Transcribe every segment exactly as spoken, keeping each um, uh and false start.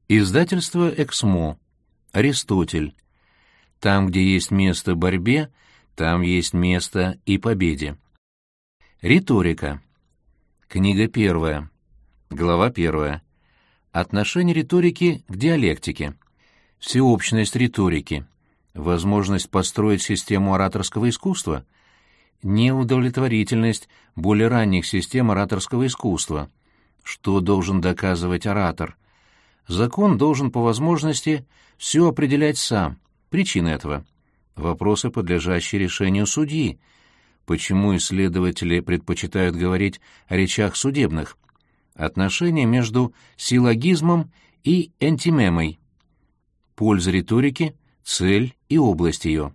Издательство «Эксмо». Аристотель. Там, где есть место борьбе, там есть место и победе. Риторика. Книга первая. Глава первая. Отношение риторики к диалектике. Всеобщность риторики. Возможность построить систему ораторского искусства. Неудовлетворительность более ранних систем ораторского искусства. Что должен доказывать оратор? Закон должен по возможности все определять сам. Причины этого. Вопросы, подлежащие решению судьи. Почему исследователи предпочитают говорить о речах судебных? Отношение между силлогизмом и энтимемой. Польза риторики, цель и область ее.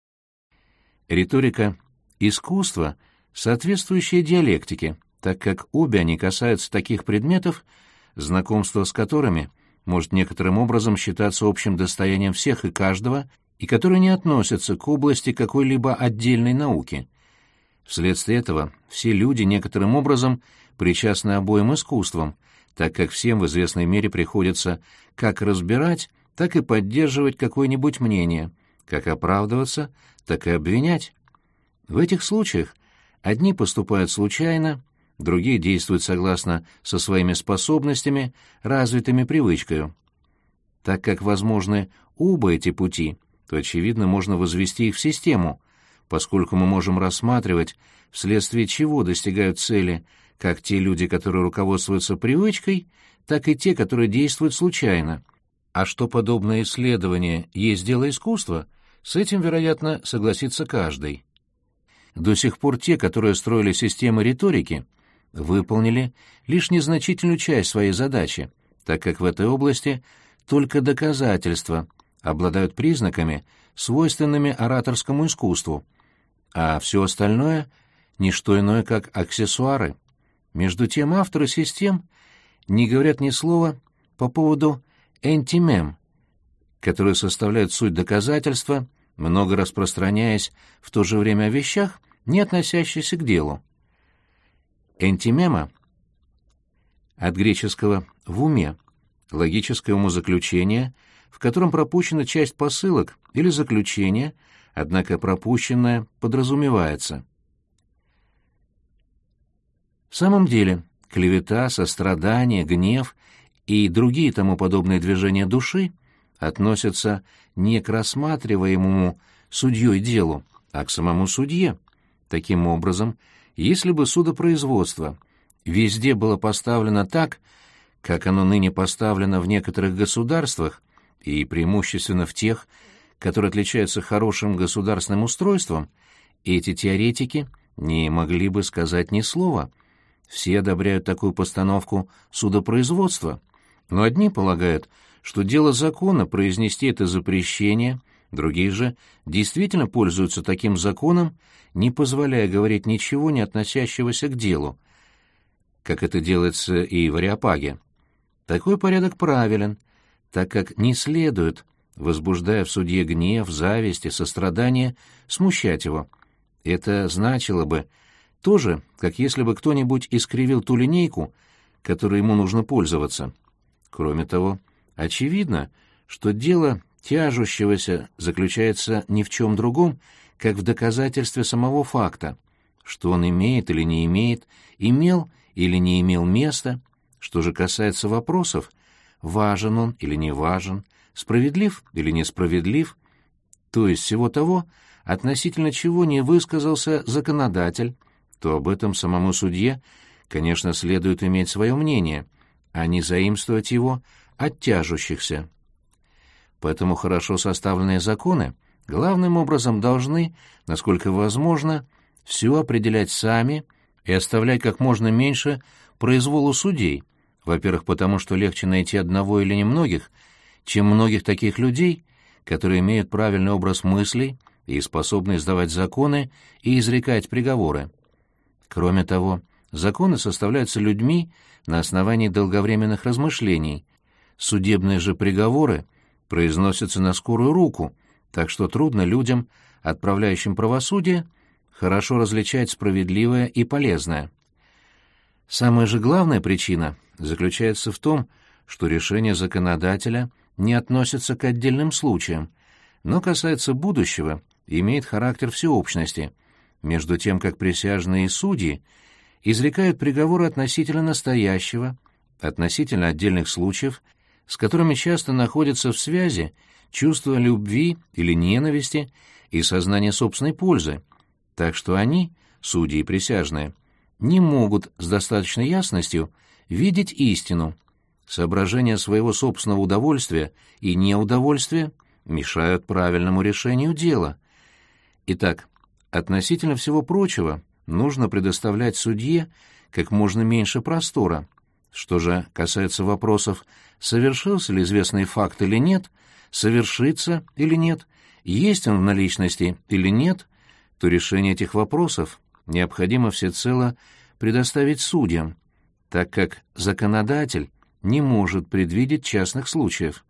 Риторика — искусство, соответствующее диалектике, так как обе они касаются таких предметов, знакомство с которыми может некоторым образом считаться общим достоянием всех и каждого, и которые не относятся к области какой-либо отдельной науки. Вследствие этого все люди некоторым образом причастны обоим искусствам, так как всем в известной мере приходится как разбирать, так и поддерживать какое-нибудь мнение, как оправдываться, так и обвинять. В этих случаях одни поступают случайно, другие действуют согласно со своими способностями, развитыми привычкой. Так как возможны оба эти пути, то, очевидно, можно возвести их в систему, поскольку мы можем рассматривать, вследствие чего достигают цели как те люди, которые руководствуются привычкой, так и те, которые действуют случайно. А что подобное исследование есть дело искусства, с этим, вероятно, согласится каждый. До сих пор те, которые строили системы риторики, выполнили лишь незначительную часть своей задачи, так как в этой области только доказательства обладают признаками, свойственными ораторскому искусству, а все остальное — не что иное, как аксессуары. Между тем авторы систем не говорят ни слова по поводу энтимем, которые составляют суть доказательства, много распространяясь в то же время о вещах, не относящихся к делу. Энтимема от греческого «в уме» — логическое умозаключение, в котором пропущена часть посылок или заключение, однако пропущенное подразумевается. В самом деле, клевета, сострадание, гнев и другие тому подобные движения души относятся не к рассматриваемому судьей делу, а к самому судье. Таким образом, если бы судопроизводство везде было поставлено так, как оно ныне поставлено в некоторых государствах, и преимущественно в тех, которые отличаются хорошим государственным устройством, эти теоретики не могли бы сказать ни слова. Все одобряют такую постановку судопроизводства, но одни полагают, что дело закона произнести это запрещение, другие же действительно пользуются таким законом, не позволяя говорить ничего, не относящегося к делу, как это делается и в Ареопаге. Такой порядок правилен, так как не следует, возбуждая в судье гнев, зависть и сострадание, смущать его. Это значило бы то же, как если бы кто-нибудь искривил ту линейку, которой ему нужно пользоваться. Кроме того, очевидно, что дело тяжущегося заключается ни в чем другом, как в доказательстве самого факта, что он имеет или не имеет, имел или не имел места. Что же касается вопросов, важен он или не важен, справедлив или несправедлив, то есть всего того, относительно чего не высказался законодатель, то об этом самому судье, конечно, следует иметь свое мнение, а не заимствовать его от тяжущихся. Поэтому хорошо составленные законы главным образом должны, насколько возможно, все определять сами и оставлять как можно меньше произволу судей, во-первых, потому что легче найти одного или немногих, чем многих таких людей, которые имеют правильный образ мыслей и способны издавать законы и изрекать приговоры. Кроме того, законы составляются людьми на основании долговременных размышлений, судебные же приговоры произносятся на скорую руку, так что трудно людям, отправляющим правосудие, хорошо различать справедливое и полезное. Самая же главная причина заключается в том, что решение законодателя не относится к отдельным случаям, но касается будущего и имеет характер всеобщности, между тем как присяжные и судьи изрекают приговоры относительно настоящего, относительно отдельных случаев, с которыми часто находятся в связи чувство любви или ненависти и сознание собственной пользы, так что они, судьи и присяжные, не могут с достаточной ясностью видеть истину. Соображения своего собственного удовольствия и неудовольствия мешают правильному решению дела. Итак, относительно всего прочего нужно предоставлять судье как можно меньше простора. Что же касается вопросов, совершился ли известный факт или нет, совершится или нет, есть он в наличности или нет, то решение этих вопросов необходимо всецело предоставить судьям, так как законодатель не может предвидеть частных случаев.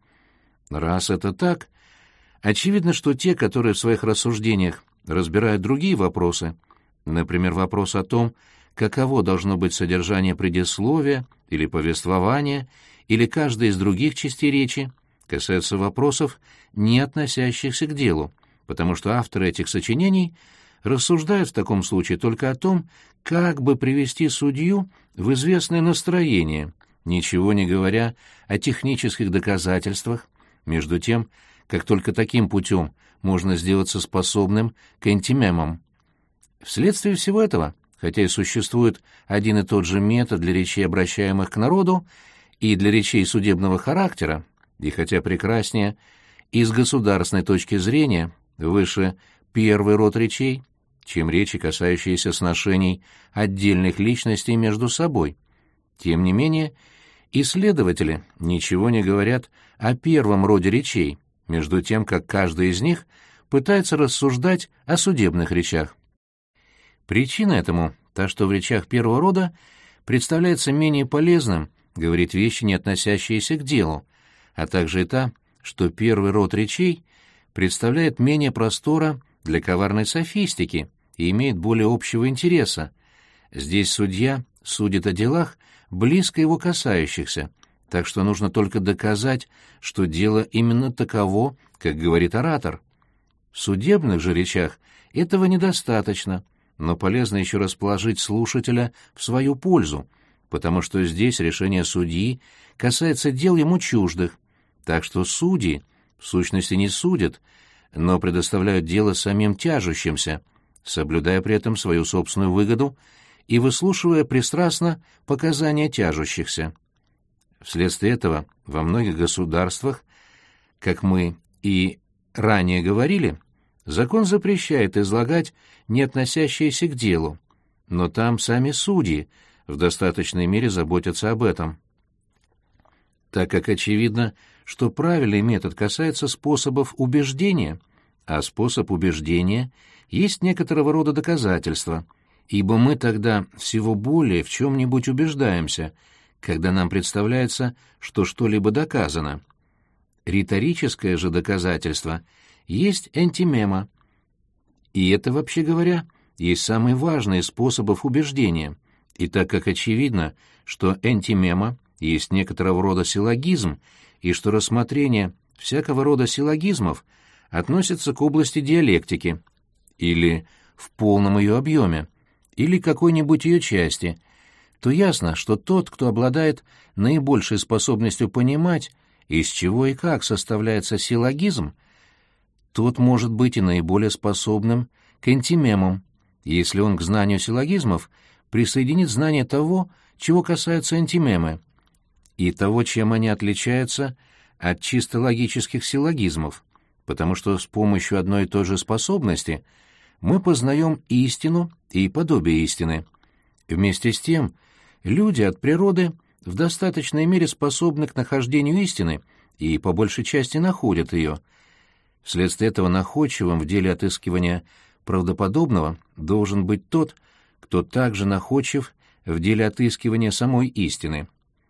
Раз это так, очевидно, что те, которые в своих рассуждениях разбирают другие вопросы, например, вопрос о том, каково должно быть содержание предисловия или повествования, или каждой из других частей речи, касаются вопросов, не относящихся к делу, потому что авторы этих сочинений рассуждают в таком случае только о том, как бы привести судью в известное настроение, ничего не говоря о технических доказательствах, между тем, как только таким путем можно сделаться способным к энтимемам. Вследствие всего этого, хотя и существует один и тот же метод для речей, обращаемых к народу, и для речей судебного характера, и хотя прекраснее и с государственной точки зрения выше первый род речей, чем речи, касающиеся сношений отдельных личностей между собой, тем не менее исследователи ничего не говорят о первом роде речей, между тем, как каждый из них пытается рассуждать о судебных речах. Причина этому та, что в речах первого рода представляется менее полезным говорить вещи, не относящиеся к делу, а также и та, что первый род речей представляет менее простора для коварной софистики и имеет более общего интереса. Здесь судья судит о делах, близко его касающихся, так что нужно только доказать, что дело именно таково, как говорит оратор. В судебных же речах этого недостаточно, но полезно еще расположить слушателя в свою пользу, потому что здесь решение судьи касается дел ему чуждых, так что судьи в сущности не судят, но предоставляют дело самим тяжущимся, соблюдая при этом свою собственную выгоду и выслушивая пристрастно показания тяжущихся. Вследствие этого во многих государствах, как мы и ранее говорили, закон запрещает излагать не относящиеся к делу, но там сами судьи в достаточной мере заботятся об этом. Так как очевидно, что правильный метод касается способов убеждения, а способ убеждения есть некоторого рода доказательство, ибо мы тогда всего более в чем-нибудь убеждаемся, когда нам представляется, что что-либо доказано. Риторическое же доказательство есть энтимема, и это, вообще говоря, есть самый важный из способов убеждения, и так как очевидно, что энтимема есть некоторого рода силлогизм, и что рассмотрение всякого рода силлогизмов относится к области диалектики, или в полном ее объеме, или какой-нибудь ее части, то ясно, что тот, кто обладает наибольшей способностью понимать, из чего и как составляется силлогизм, тот может быть и наиболее способным к энтимемам, если он к знанию силлогизмов присоединит знание того, чего касаются энтимемы, и того, чем они отличаются от чисто логических силлогизмов, потому что с помощью одной и той же способности мы познаем истину и подобие истины. Вместе с тем, люди от природы в достаточной мере способны к нахождению истины и по большей части находят ее. Вследствие этого находчивым в деле отыскивания правдоподобного должен быть тот, кто также находчив в деле отыскивания самой истины.